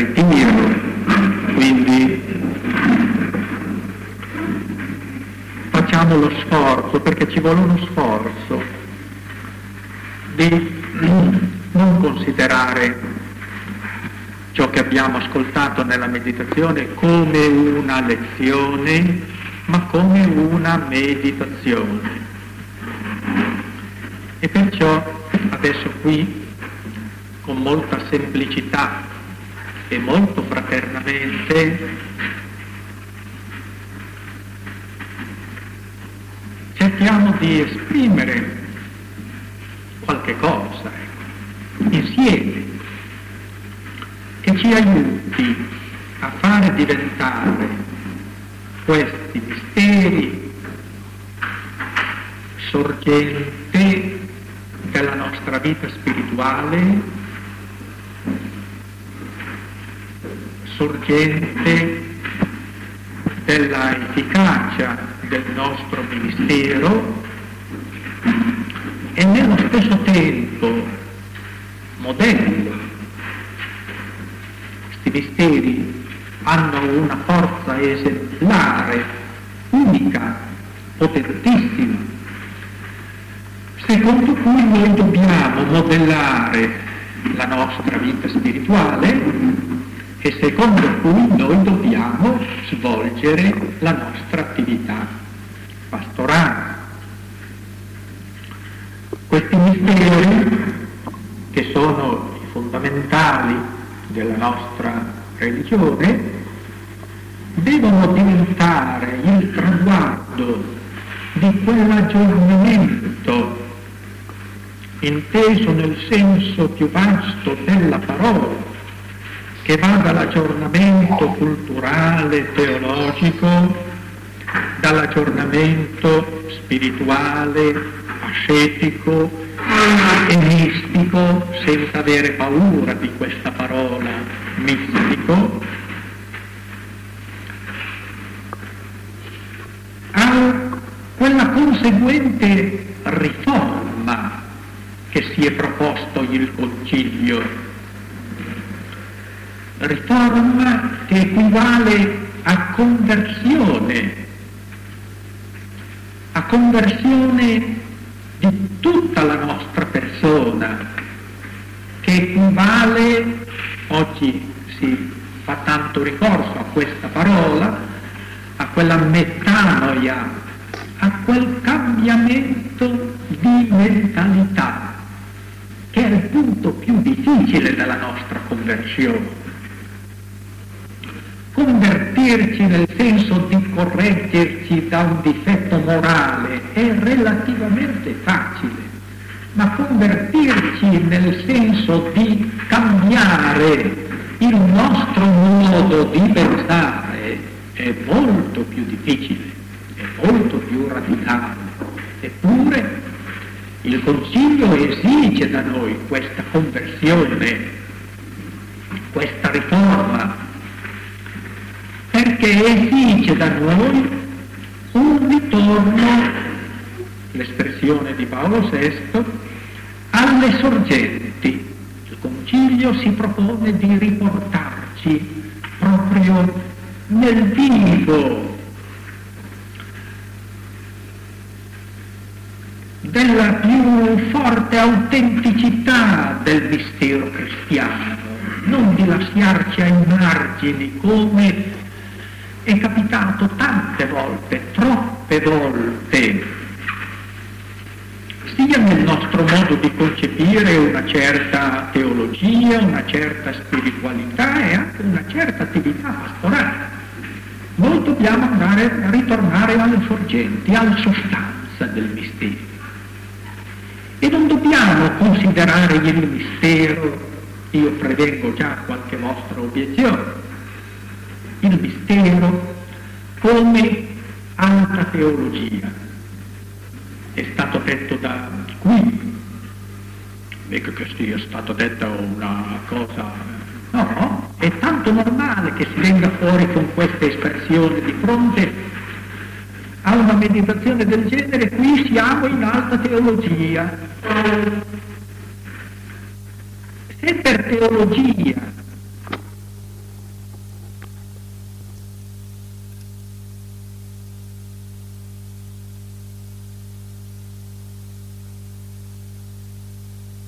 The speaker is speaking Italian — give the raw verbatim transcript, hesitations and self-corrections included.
ritiro. Quindi facciamo lo sforzo, perché ci vuole uno sforzo di non considerare ciò che abbiamo ascoltato nella meditazione come una lezione, ma come una meditazione. E perciò adesso qui, con molta semplicità e molto fraternamente, cerchiamo di esprimere qualche cosa, ecco, insieme, che ci aiuti a fare diventare questi misteri sorgente della nostra vita spirituale, sorgente della efficacia del nostro ministero e nello stesso tempo modello. Questi misteri hanno una forza esemplare, unica, potentissima, secondo cui noi dobbiamo modellare la nostra vita spirituale e secondo cui noi dobbiamo svolgere la nostra attività pastorale. Questi misteri, che sono i fondamentali della nostra religione, devono diventare il traguardo di quell'aggiornamento inteso nel senso più vasto della parola, che va dall'aggiornamento culturale, teologico, dall'aggiornamento spirituale, ascetico e mistico, senza avere paura di questa parola mistico, a quella conseguente riforma che si è proposto il Concilio, riforma che equivale a conversione, a conversione di tutta la nostra persona, che equivale, oggi si fa tanto ricorso a questa parola, a quella metanoia, a quel cambiamento di mentalità, che è il punto più difficile della nostra conversione. Convertirci nel senso di correggerci da un difetto morale è relativamente facile, ma convertirci nel senso di cambiare il nostro modo di pensare è molto più difficile, è molto più radicale. Eppure il Concilio esige da noi questa conversione, questa riforma, perché esige da noi un ritorno, l'espressione di Paolo sesto, alle sorgenti. Il Concilio si propone di riportarci proprio nel vivo della più forte autenticità del mistero cristiano, non di lasciarci ai margini come è capitato tante volte, troppe volte, sia nel nostro modo di concepire una certa teologia, una certa spiritualità e anche una certa attività pastorale. Noi dobbiamo andare a ritornare alle sorgenti, alla sostanza del mistero. E non dobbiamo considerare il mistero, io prevengo già qualche vostra obiezione, il mistero come alta teologia. È stato detto da qui, mica che sia stata detta una cosa, no, è tanto normale che si venga fuori con questa espressione di fronte a una meditazione del genere. Qui siamo in alta teologia. Se per teologia